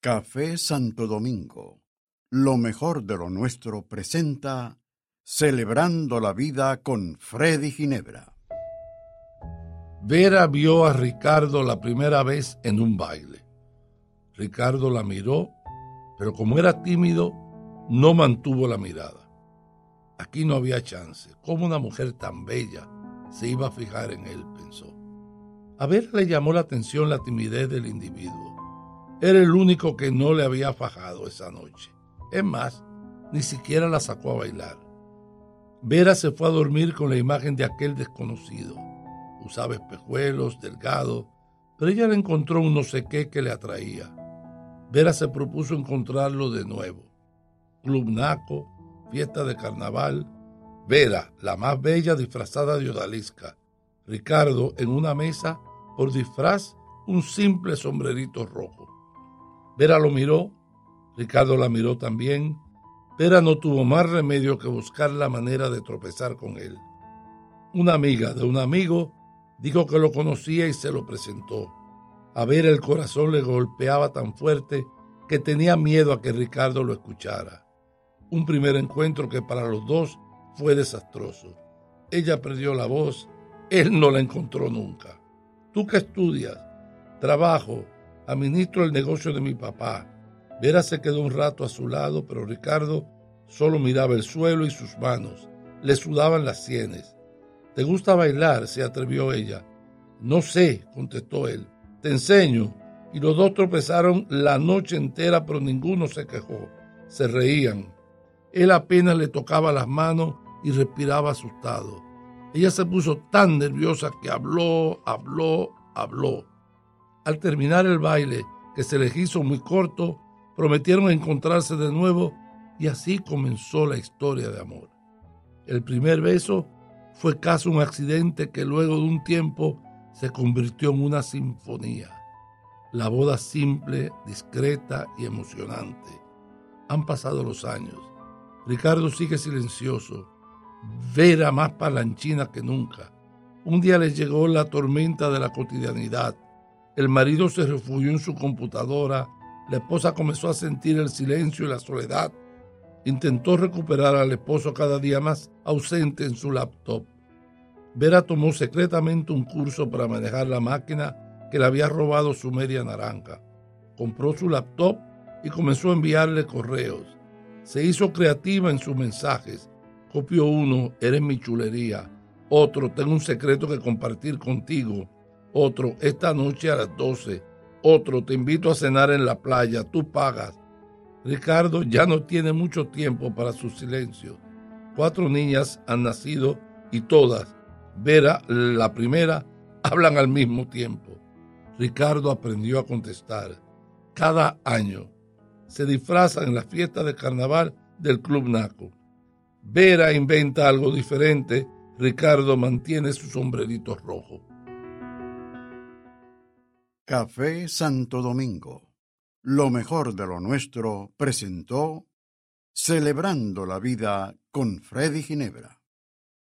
Café Santo Domingo, lo mejor de lo nuestro presenta Celebrando la Vida con Freddy Ginebra. Vera vio a Ricardo la primera vez en un baile. Ricardo la miró, pero como era tímido, no mantuvo la mirada. Aquí no había chance. ¿Cómo una mujer tan bella se iba a fijar en él?, pensó. A Vera le llamó la atención la timidez del individuo. Era el único que no le había fajado esa noche. Es más, ni siquiera la sacó a bailar. Vera se fue a dormir con la imagen de aquel desconocido. Usaba espejuelos, delgado, pero ella le encontró un no sé qué que le atraía. Vera se propuso encontrarlo de nuevo. Club Naco, fiesta de carnaval. Vera, la más bella, disfrazada de odalisca. Ricardo en una mesa, por disfraz, un simple sombrerito rojo. Vera lo miró, Ricardo la miró también. Vera no tuvo más remedio que buscar la manera de tropezar con él. Una amiga de un amigo dijo que lo conocía y se lo presentó. A Vera el corazón le golpeaba tan fuerte que tenía miedo a que Ricardo lo escuchara. Un primer encuentro que para los dos fue desastroso. Ella perdió la voz, él no la encontró nunca. ¿Tú qué estudias? Trabajo, administro el negocio de mi papá. Vera se quedó un rato a su lado, pero Ricardo solo miraba el suelo y sus manos. Le sudaban las sienes. ¿Te gusta bailar?, se atrevió ella. No sé, contestó él. Te enseño. Y los dos tropezaron la noche entera, pero ninguno se quejó. Se reían. Él apenas le tocaba las manos y respiraba asustado. Ella se puso tan nerviosa que habló. Al terminar el baile, que se les hizo muy corto, prometieron encontrarse de nuevo y así comenzó la historia de amor. El primer beso fue casi un accidente que luego de un tiempo se convirtió en una sinfonía. La boda simple, discreta y emocionante. Han pasado los años. Ricardo sigue silencioso. Vera más palanchina que nunca. Un día les llegó la tormenta de la cotidianidad. El marido se refugió en su computadora. La esposa comenzó a sentir el silencio y la soledad. Intentó recuperar al esposo cada día más ausente en su laptop. Vera tomó secretamente un curso para manejar la máquina que le había robado su media naranja. Compró su laptop y comenzó a enviarle correos. Se hizo creativa en sus mensajes. Copió uno: eres mi chulería. Otro: tengo un secreto que compartir contigo. Otro: esta noche a las 12. Otro: te invito a cenar en la playa, tú pagas. Ricardo ya no tiene mucho tiempo para su silencio. 4 niñas han nacido y todas, Vera, la primera, hablan al mismo tiempo. Ricardo aprendió a contestar. Cada año se disfrazan en la fiesta de carnaval del Club Naco. Vera inventa algo diferente, Ricardo mantiene su sombrerito rojo. Café Santo Domingo, lo mejor de lo nuestro presentó Celebrando la Vida con Freddy Ginebra.